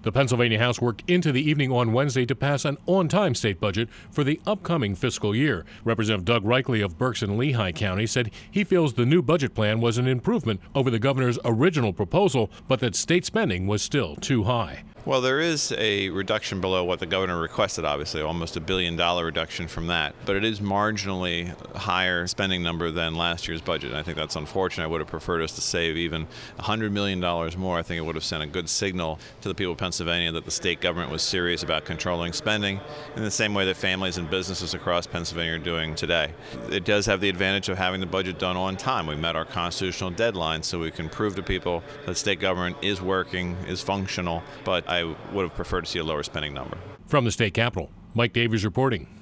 The Pennsylvania House worked into the evening on Wednesday to pass an on-time state budget for the upcoming fiscal year. Representative Doug Reichley of Berks and Lehigh County said he feels the new budget plan was an improvement over the governor's original proposal, but that state spending was still too high. Well, there is a reduction below what the governor requested, obviously, almost $1 billion reduction from that. But it is marginally higher spending number than last year's budget. And I think that's unfortunate. I would have preferred us to save even $100 million more. I think it would have sent a good signal to the people of Pennsylvania that the state government was serious about controlling spending in the same way that families and businesses across Pennsylvania are doing today. It does have the advantage of having the budget done on time. We met our constitutional deadline, so we can prove to people that state government is working, is functional, but I would have preferred to see a lower spending number. From the state capitol, Mike Davies reporting.